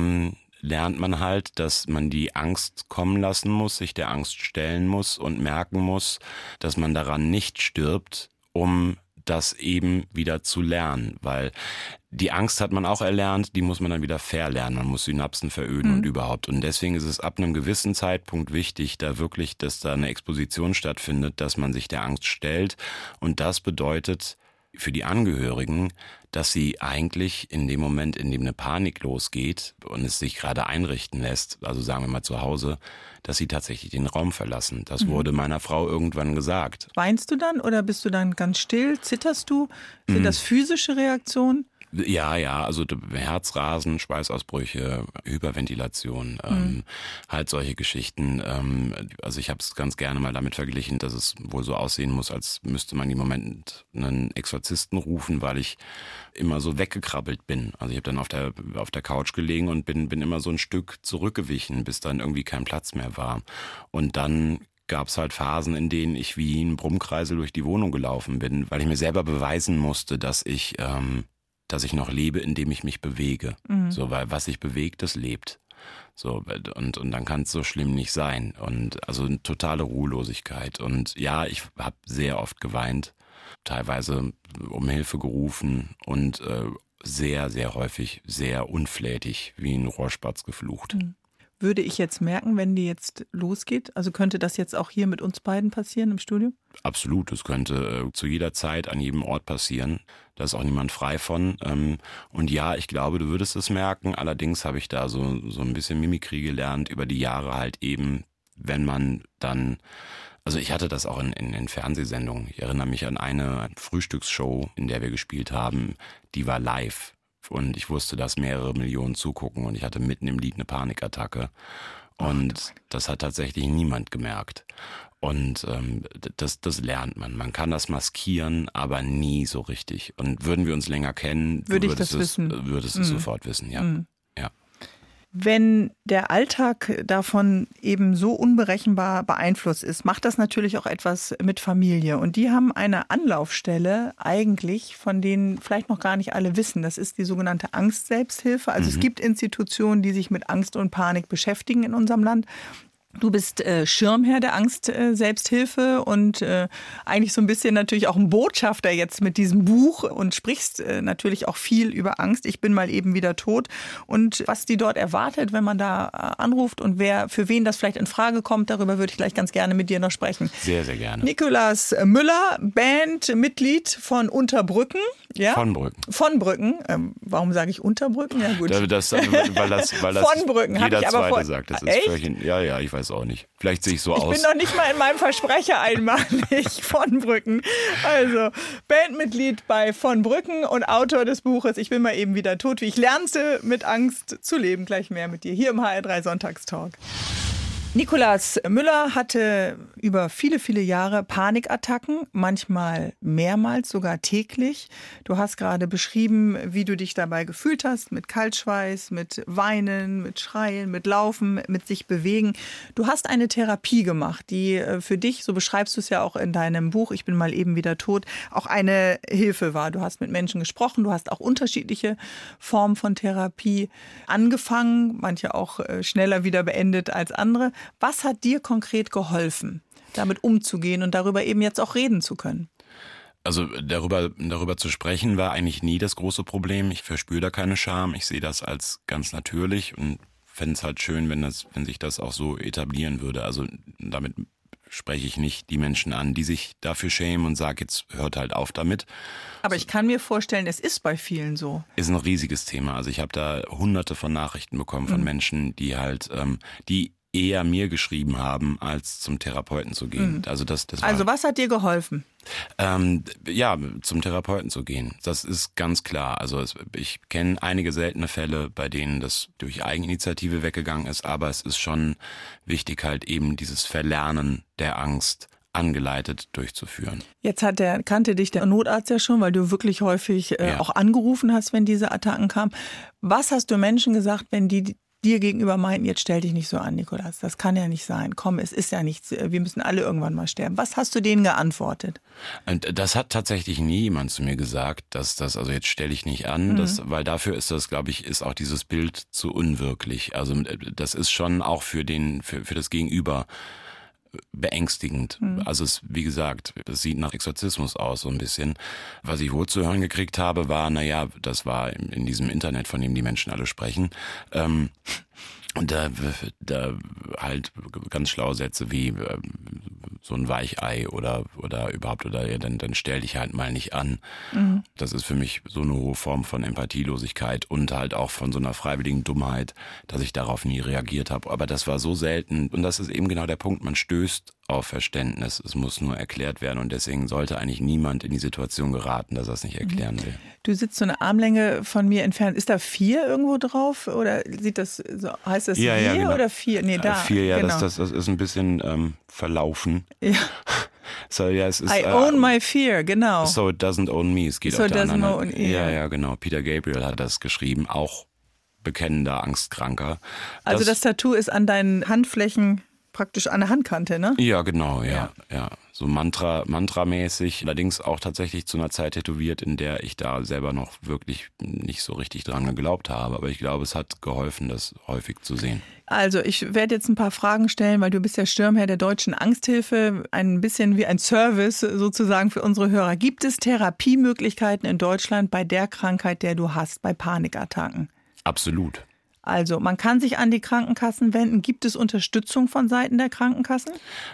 lernt man halt, dass man die Angst kommen lassen muss, sich der Angst stellen muss und merken muss, dass man daran nicht stirbt, um das eben wieder zu lernen, weil die Angst hat man auch erlernt, die muss man dann wieder verlernen, man muss Synapsen veröden und überhaupt. Und deswegen ist es ab einem gewissen Zeitpunkt wichtig, da wirklich, dass da eine Exposition stattfindet, dass man sich der Angst stellt. Und das bedeutet für die Angehörigen, dass sie eigentlich in dem Moment, in dem eine Panik losgeht und es sich gerade einrichten lässt, also sagen wir mal zu Hause, dass sie tatsächlich den Raum verlassen. Das wurde meiner Frau irgendwann gesagt. Weinst du dann oder bist du dann ganz still? Zitterst du? Sind das physische Reaktionen? Ja, also Herzrasen, Schweißausbrüche, Hyperventilation, halt solche Geschichten. Also ich habe es ganz gerne mal damit verglichen, dass es wohl so aussehen muss, als müsste man im Moment einen Exorzisten rufen, weil ich immer so weggekrabbelt bin. Also ich habe dann auf der Couch gelegen und bin immer so ein Stück zurückgewichen, bis dann irgendwie kein Platz mehr war. Und dann gab es halt Phasen, in denen ich wie ein Brummkreisel durch die Wohnung gelaufen bin, weil ich mir selber beweisen musste, dass ich noch lebe, indem ich mich bewege. So, weil was sich bewegt, das lebt. So, und dann kann es so schlimm nicht sein. Und also eine totale Ruhelosigkeit. Und ja, ich habe sehr oft geweint, teilweise um Hilfe gerufen und sehr, sehr häufig, sehr unflätig wie ein Rohrspatz geflucht. Würde ich jetzt merken, wenn die jetzt losgeht? Also könnte das jetzt auch hier mit uns beiden passieren im Studio? Absolut, es könnte zu jeder Zeit an jedem Ort passieren. Da ist auch niemand frei von. Und ja, ich glaube, du würdest es merken. Allerdings habe ich da so ein bisschen Mimikry gelernt über die Jahre halt eben, wenn man dann, also ich hatte das auch in Fernsehsendungen. Ich erinnere mich an eine Frühstücksshow, in der wir gespielt haben, die war live. Und ich wusste, dass mehrere Millionen zugucken und ich hatte mitten im Lied eine Panikattacke. Und das hat tatsächlich niemand gemerkt. Und das lernt man. Man kann das maskieren, aber nie so richtig. Und würden wir uns länger kennen, würdest du es sofort wissen, ja. Ja. Wenn der Alltag davon eben so unberechenbar beeinflusst ist, macht das natürlich auch etwas mit Familie. Und die haben eine Anlaufstelle eigentlich, von denen vielleicht noch gar nicht alle wissen. Das ist die sogenannte Angst-Selbsthilfe. Also es gibt Institutionen, die sich mit Angst und Panik beschäftigen in unserem Land. Du bist Schirmherr der Angst-Selbsthilfe und eigentlich so ein bisschen natürlich auch ein Botschafter jetzt mit diesem Buch und sprichst natürlich auch viel über Angst. Ich bin mal eben wieder tot. Und was die dort erwartet, wenn man da anruft und für wen das vielleicht in Frage kommt, darüber würde ich gleich ganz gerne mit dir noch sprechen. Sehr, sehr gerne. Nikolaus Müller, Bandmitglied von Unterbrücken. Ja? Von Brücken. Warum sage ich Unterbrücken? Ja gut. Weil das von Brücken jeder ich aber Zweite sagt. Das ist völlig, ja, ich weiß auch nicht. Vielleicht sehe ich so aus. Ich bin noch nicht mal in meinem Versprecher einmalig von Brücken. Also Bandmitglied bei von Brücken und Autor des Buches Ich bin mal eben wieder tot, wie ich lernte, mit Angst zu leben. Gleich mehr mit dir hier im HR3 Sonntagstalk. Nikolaus Müller hatte über viele, viele Jahre Panikattacken, manchmal mehrmals, sogar täglich. Du hast gerade beschrieben, wie du dich dabei gefühlt hast, mit Kaltschweiß, mit Weinen, mit Schreien, mit Laufen, mit sich bewegen. Du hast eine Therapie gemacht, die für dich, so beschreibst du es ja auch in deinem Buch, Ich bin mal eben wieder tot, auch eine Hilfe war. Du hast mit Menschen gesprochen, du hast auch unterschiedliche Formen von Therapie angefangen, manche auch schneller wieder beendet als andere. Was hat dir konkret geholfen, damit umzugehen und darüber eben jetzt auch reden zu können? Also darüber zu sprechen war eigentlich nie das große Problem. Ich verspüre da keine Scham. Ich sehe das als ganz natürlich und fände es halt schön, wenn sich das auch so etablieren würde. Also damit spreche ich nicht die Menschen an, die sich dafür schämen und sage, jetzt hört halt auf damit. Aber ich kann mir vorstellen, es ist bei vielen so. Ist ein riesiges Thema. Also ich habe da hunderte von Nachrichten bekommen von Menschen, die halt, die eher mir geschrieben haben, als zum Therapeuten zu gehen. Also was hat dir geholfen? Zum Therapeuten zu gehen. Das ist ganz klar. Also ich kenne einige seltene Fälle, bei denen das durch Eigeninitiative weggegangen ist, aber es ist schon wichtig, halt eben dieses Verlernen der Angst angeleitet durchzuführen. Jetzt kannte dich der Notarzt ja schon, weil du wirklich häufig auch angerufen hast, wenn diese Attacken kamen. Was hast du Menschen gesagt, wenn die dir gegenüber meinten, jetzt stell dich nicht so an, Nikolaus, das kann ja nicht sein. Komm, es ist ja nichts, wir müssen alle irgendwann mal sterben. Was hast du denen geantwortet? Und das hat tatsächlich nie jemand zu mir gesagt, dass das, also jetzt stelle ich nicht an, weil dafür ist das, glaube ich, ist auch dieses Bild zu unwirklich. Also das ist schon auch für das Gegenüber beängstigend. Also es, wie gesagt, das sieht nach Exorzismus aus so ein bisschen. Was ich wohl zu hören gekriegt habe, war, das war in diesem Internet, von dem die Menschen alle sprechen. Und da halt ganz schlaue Sätze wie so ein Weichei oder überhaupt, ja, dann stell dich halt mal nicht an. Das ist für mich so eine hohe Form von Empathielosigkeit und halt auch von so einer freiwilligen Dummheit, dass ich darauf nie reagiert habe. Aber das war so selten und das ist eben genau der Punkt, man stößt auf Verständnis. Es muss nur erklärt werden und deswegen sollte eigentlich niemand in die Situation geraten, dass er es nicht erklären will. Du sitzt so eine Armlänge von mir entfernt. Ist da 4 irgendwo drauf oder sieht das so, heißt das 4 genau. oder 4? Nee, da. 4, ja, genau. das ist ein bisschen verlaufen. Ja. So, ja, es ist, I own my fear, genau. So it doesn't own me. Es geht So auf der anderen doesn't own, ja, genau. Peter Gabriel hat das geschrieben, auch bekennender Angstkranker. Also das Tattoo ist an deinen Handflächen praktisch an der Handkante, ne? Ja, genau, ja. So mantramäßig, allerdings auch tatsächlich zu einer Zeit tätowiert, in der ich da selber noch wirklich nicht so richtig dran geglaubt habe. Aber ich glaube, es hat geholfen, das häufig zu sehen. Also ich werde jetzt ein paar Fragen stellen, weil du bist der Schirmherr der Deutschen Angsthilfe, ein bisschen wie ein Service sozusagen für unsere Hörer. Gibt es Therapiemöglichkeiten in Deutschland bei der Krankheit, der du hast, bei Panikattacken? Absolut. Also man kann sich an die Krankenkassen wenden. Gibt es Unterstützung von Seiten der Krankenkassen?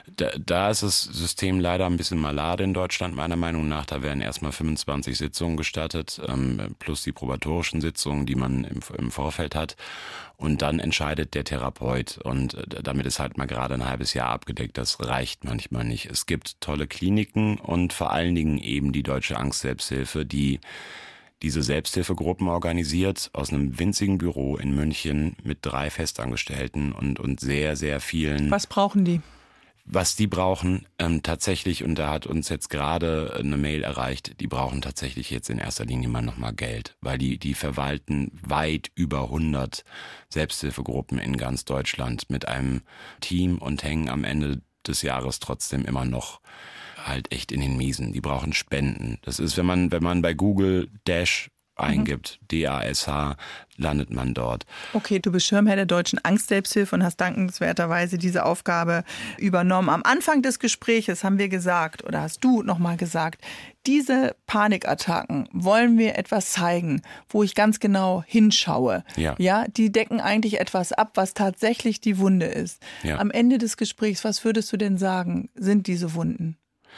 Da ist das System leider ein bisschen malade in Deutschland, meiner Meinung nach. Da werden erstmal 25 Sitzungen gestattet, plus die probatorischen Sitzungen, die man im Vorfeld hat. Und dann entscheidet der Therapeut. Und damit ist halt mal gerade ein halbes Jahr abgedeckt. Das reicht manchmal nicht. Es gibt tolle Kliniken und vor allen Dingen eben die Deutsche Angst-Selbsthilfe, die diese Selbsthilfegruppen organisiert aus einem winzigen Büro in München mit 3 Festangestellten und sehr, sehr vielen. Was brauchen die? Was die brauchen, tatsächlich, und da hat uns jetzt gerade eine Mail erreicht, die brauchen tatsächlich jetzt in erster Linie mal nochmal Geld, weil die verwalten weit über 100 Selbsthilfegruppen in ganz Deutschland mit einem Team und hängen am Ende des Jahres trotzdem immer noch halt echt in den Miesen. Die brauchen Spenden. Das ist, wenn man bei Google Dash eingibt, DASH, landet man dort. Okay, du bist Schirmherr der Deutschen Angst-Selbsthilfe und hast dankenswerterweise diese Aufgabe übernommen. Am Anfang des Gespräches haben wir gesagt, oder hast du nochmal gesagt, diese Panikattacken wollen wir etwas zeigen, wo ich ganz genau hinschaue. Ja, die decken eigentlich etwas ab, was tatsächlich die Wunde ist. Ja. Am Ende des Gesprächs, was würdest du denn sagen, sind diese Wunden?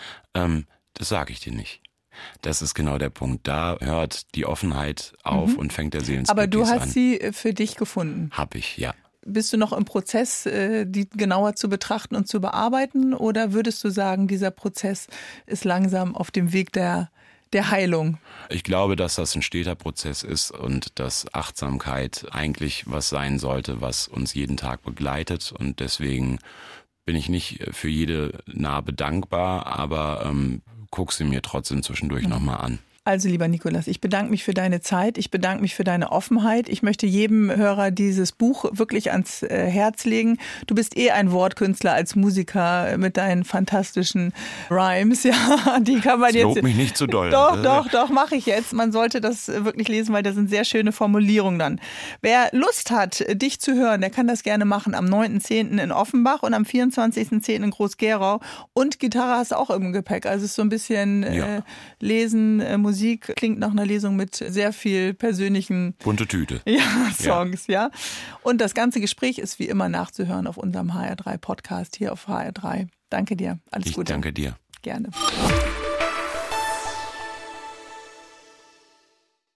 Das sage ich dir nicht. Das ist genau der Punkt. Da hört die Offenheit auf und fängt der Seelenskepsis an. Aber du hast sie für dich gefunden? Hab ich, ja. Bist du noch im Prozess, die genauer zu betrachten und zu bearbeiten? Oder würdest du sagen, dieser Prozess ist langsam auf dem Weg der Heilung? Ich glaube, dass das ein steter Prozess ist und dass Achtsamkeit eigentlich was sein sollte, was uns jeden Tag begleitet. Und deswegen bin ich nicht für jede Narbe dankbar, aber guck sie mir trotzdem zwischendurch nochmal an. Also lieber Nikolaus, ich bedanke mich für deine Zeit, ich bedanke mich für deine Offenheit. Ich möchte jedem Hörer dieses Buch wirklich ans Herz legen. Du bist ein Wortkünstler als Musiker mit deinen fantastischen Rhymes. Ja, die kann man jetzt. Lob mich nicht zu doll. Doch, mache ich jetzt. Man sollte das wirklich lesen, weil da sind sehr schöne Formulierungen dann. Wer Lust hat, dich zu hören, der kann das gerne machen am 9.10. in Offenbach und am 24.10. in Groß-Gerau. Und Gitarre hast du auch im Gepäck. Also es ist so ein bisschen Lesen, Musik, klingt nach einer Lesung mit sehr viel persönlichen bunte Tüte. Songs, ja. Und das ganze Gespräch ist wie immer nachzuhören auf unserem HR3 Podcast hier auf HR3. Danke dir. Alles Gute. Ich danke dir. Gerne.